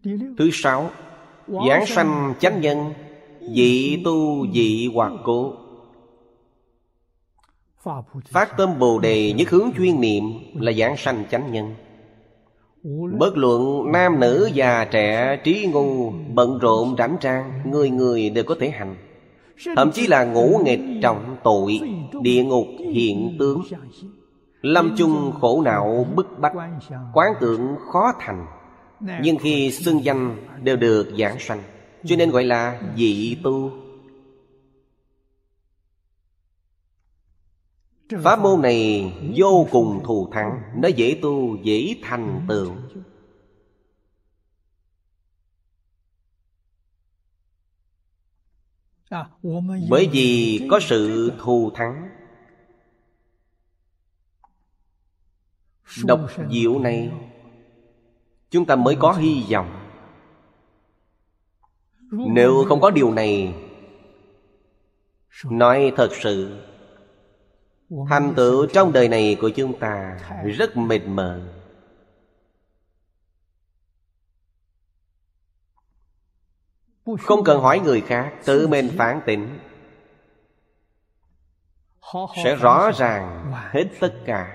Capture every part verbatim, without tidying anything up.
Thứ sáu, giảng sanh chánh nhân, dị tu dị hoặc cố. Phát tâm Bồ Đề nhất hướng chuyên niệm là giảng sanh chánh nhân. Bất luận nam nữ già trẻ, trí ngu, bận rộn rảnh rang, người người đều có thể hành. Thậm chí là ngũ nghịch trọng tội, địa ngục hiện tướng, lâm chung khổ não bức bách, quán tưởng khó thành, nhưng khi xưng danh đều được giảng sanh, cho nên gọi là dị tu. Pháp môn này vô cùng thù thắng, nó dễ tu, dễ thành tựu. Bởi vì có sự thù thắng. Độc diệu này, chúng ta mới có hy vọng. Nếu không có điều này, nói thật sự, thành tựu trong đời này của chúng ta rất mịt mờ. Không cần hỏi người khác, tự mình phản tỉnh sẽ rõ ràng hết tất cả.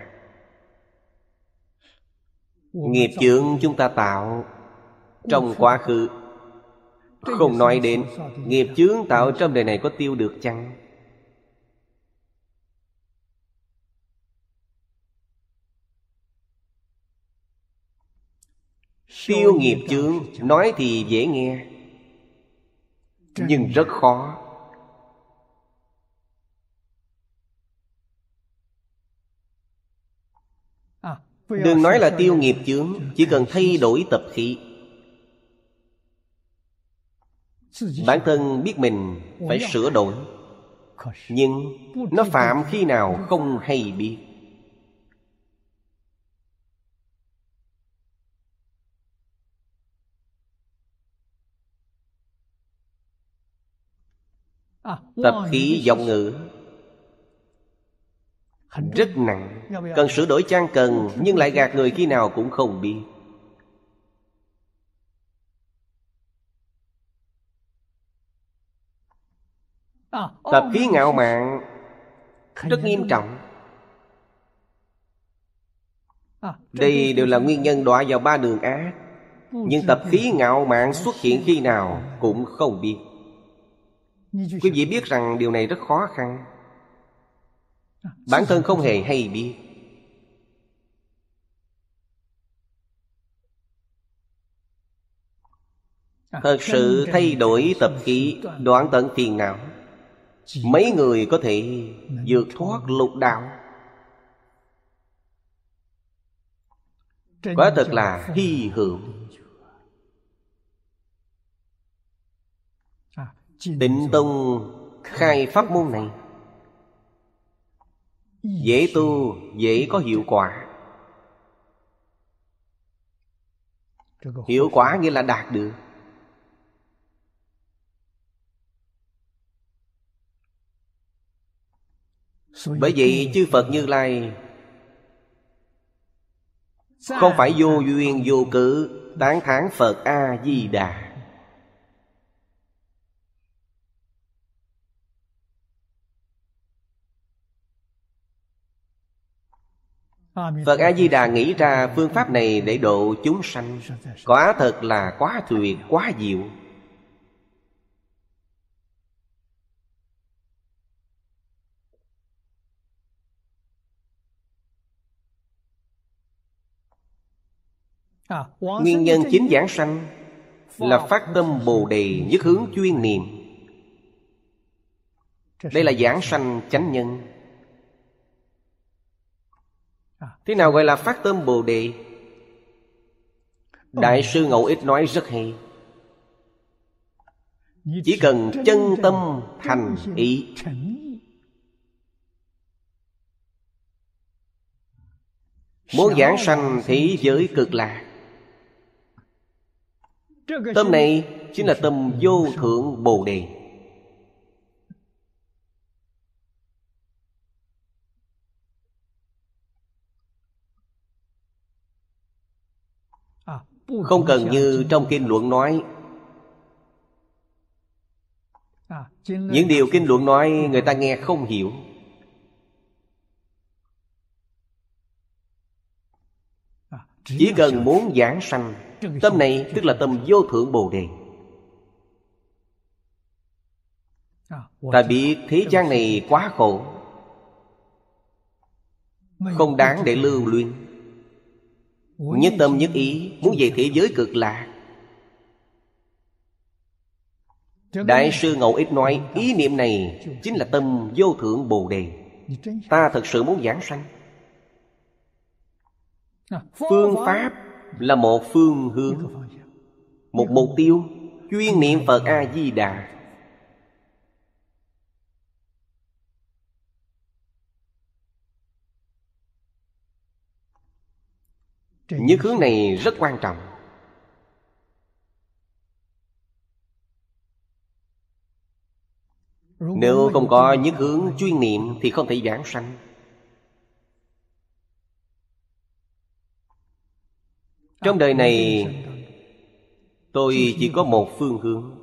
Nghiệp chướng chúng ta tạo trong quá khứ, không nói đến nghiệp chướng tạo trong đời này có tiêu được chăng? Tiêu nghiệp chướng nói thì dễ nghe, nhưng rất khó. Đừng nói là tiêu nghiệp chướng, chỉ cần thay đổi tập khí. Bản thân biết mình phải sửa đổi, nhưng nó phạm khi nào không hay biết. Tập khí giọng ngữ rất nặng, cần sửa đổi chăng? Cần, nhưng lại gạt người khi nào cũng không biết. Tập khí ngạo mạn rất nghiêm trọng. Đây đều là nguyên nhân đọa vào ba đường ác. Nhưng tập khí ngạo mạn xuất hiện khi nào cũng không biết. Quý vị biết rằng điều này rất khó khăn. Bản thân không hề hay biết. Thật sự thay đổi tập khí, đoạn tận phiền não, mấy người có thể vượt thoát lục đạo. Quả thật là hy hữu. Tịnh Tông khai pháp môn này dễ tu, dễ có hiệu quả. Hiệu quả nghĩa là đạt được. Bởi vậy chư Phật Như Lai không phải vô duyên vô cớ tán thán Phật A-di-đà. Phật A-di-đà nghĩ ra phương pháp này để độ chúng sanh, quả thật là quá tuyệt, quá diệu. Nguyên nhân chính giảng sanh là phát tâm Bồ Đề nhất hướng chuyên niệm. Đây là giảng sanh chánh nhân. Thế nào gọi là phát tâm Bồ Đề? Đại sư Ngẫu Ích nói rất hay. Chỉ cần chân tâm thành ý, muốn giảng sanh thế giới cực lạc, tâm này chính là tâm vô thượng Bồ Đề. Không cần như trong kinh luận nói. Những điều kinh luận nói người ta nghe không hiểu. Chỉ cần muốn giảng sanh, tâm này tức là tâm vô thượng Bồ Đề. Ta biết thế gian này quá khổ, không đáng để lưu luyến. Nhất tâm nhất ý muốn về thế giới cực lạc. Đại sư Ngẫu Ích nói ý niệm này chính là tâm vô thượng Bồ Đề. Ta thật sự muốn giảng sanh. Phương pháp là một phương hướng, một mục tiêu. Chuyên niệm Phật A-di-đà. Nhất hướng này rất quan trọng. Nếu không có nhất hướng chuyên niệm thì không thể giảng sanh. Trong đời này tôi chỉ có một phương hướng,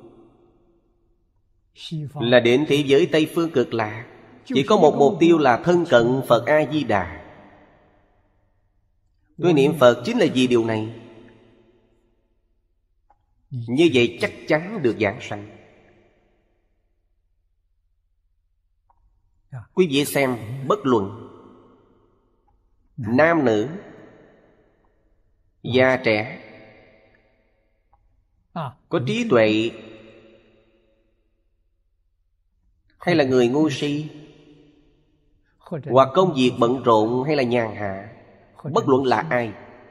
là đến thế giới Tây Phương Cực Lạc. Chỉ có một mục tiêu là thân cận Phật A-di-đà. Tôi niệm Phật chính là vì điều này. Như vậy chắc chắn được giảng sanh. Quý vị xem, bất luận nam nữ, già trẻ, có trí tuệ hay là người ngu si, hoặc công việc bận rộn hay là nhàn hạ, bất luận là ai,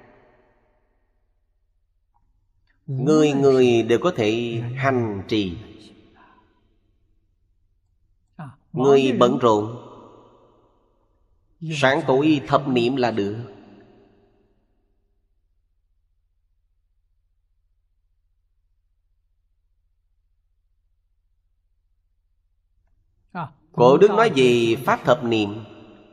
người người đều có thể hành trì. Người bận rộn, sáng tối thập niệm là được. Cổ Đức nói về Pháp thập niệm.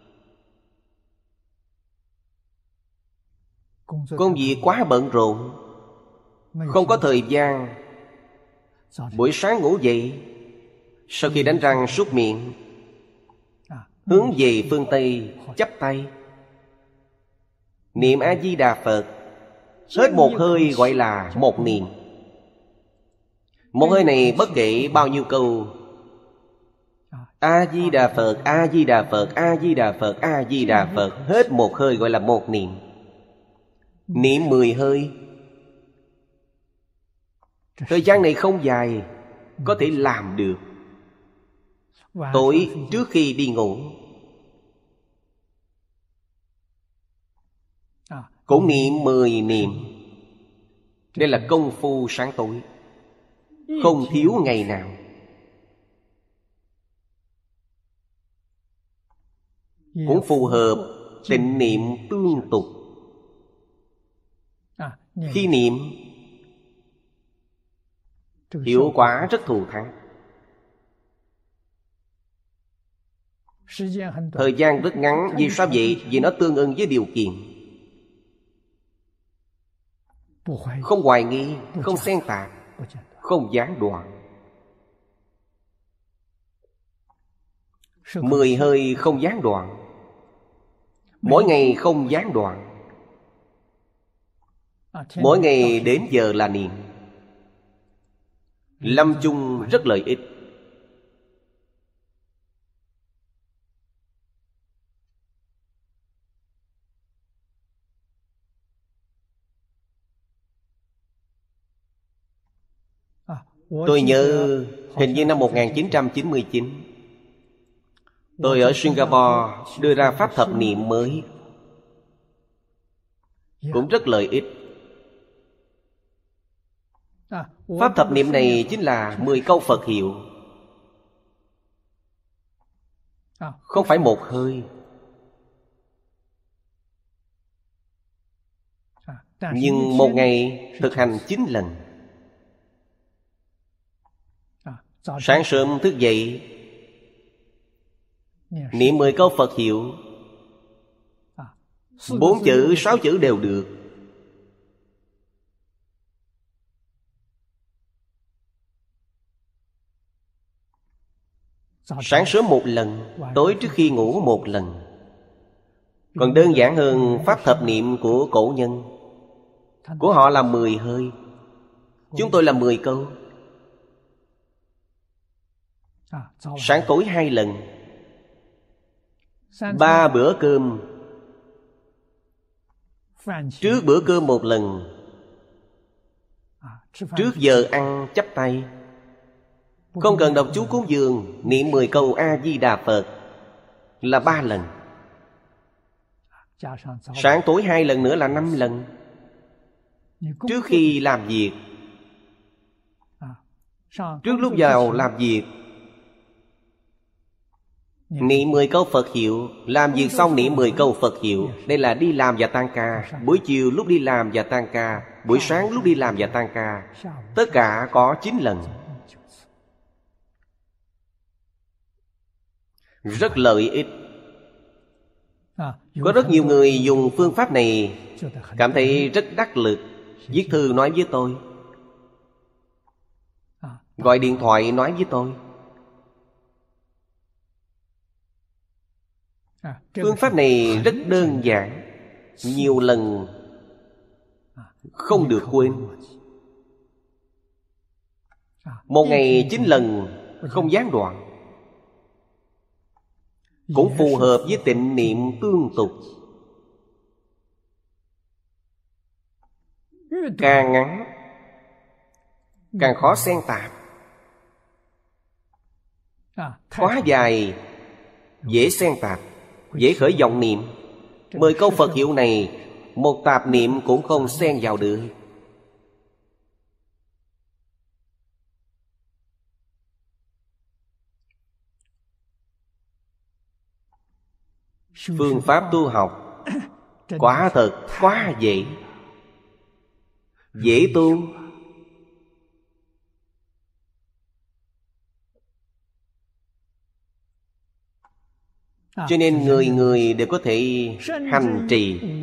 Công việc quá bận rộn, không có thời gian. Buổi sáng ngủ dậy, sau khi đánh răng súc miệng, hướng về phương Tây chắp tay niệm A-di-đà Phật. Hết một hơi gọi là một niệm. Một hơi này bất kể bao nhiêu câu, A-di-đà Phật, A-di-đà Phật, A-di-đà Phật, A-di-đà Phật, hết một hơi gọi là một niệm. Niệm mười hơi. Thời gian này không dài, có thể làm được. Tối trước khi đi ngủ cũng niệm mười niệm. Đây là công phu sáng tối, không thiếu ngày nào. Cũng phù hợp tịnh niệm tương tục. Khi niệm, hiệu quả rất thù thắng. Thời gian rất ngắn. Vì sao vậy? Vì nó tương ưng với điều kiện. Không hoài nghi, không xen tạp, không gián đoạn. Mười hơi không gián đoạn, mỗi ngày không gián đoạn. Mỗi ngày đến giờ là niệm. Lâm chung rất lợi ích. Tôi nhớ hình như năm một nghìn chín trăm chín mươi chín, tôi ở Singapore đưa ra pháp thập niệm mới, cũng rất lợi ích. Pháp thập niệm này chính là mười câu Phật hiệu, không phải một hơi. Nhưng một ngày thực hành chín lần. Sáng sớm thức dậy niệm mười câu Phật hiệu, bốn chữ, sáu chữ đều được. Sáng sớm một lần, tối trước khi ngủ một lần. Còn đơn giản hơn pháp thập niệm của cổ nhân. Của họ là mười hơi, chúng tôi là mười câu. Sáng tối hai lần, ba bữa cơm. Trước bữa cơm một lần, trước giờ ăn chắp tay. Không cần đọc chú cúng dường, niệm mười câu A-di-đà Phật là ba lần. Sáng tối hai lần nữa là năm lần. Trước khi làm việc, trước lúc vào làm việc, niệm mười câu Phật hiệu. Làm việc xong niệm mười câu Phật hiệu. Đây là đi làm và tan ca. Buổi chiều lúc đi làm và tan ca. Buổi sáng lúc đi làm và tan ca. Tất cả có chín lần. Rất lợi ích. Có rất nhiều người dùng phương pháp này cảm thấy rất đắc lực. Viết thư nói với tôi, gọi điện thoại nói với tôi. Phương pháp này rất đơn giản, nhiều lần không được quên. Một ngày chín lần không gián đoạn. Cũng phù hợp với tịnh niệm tương tục. Càng ngắn càng khó xen tạp. Quá dài dễ xen tạp, dễ khởi vọng niệm. Mười câu Phật hiệu này, một tạp niệm cũng không xen vào được. Phương pháp tu học quả thật quá dễ. Dễ tu. Cho nên người người đều có thể hành trì.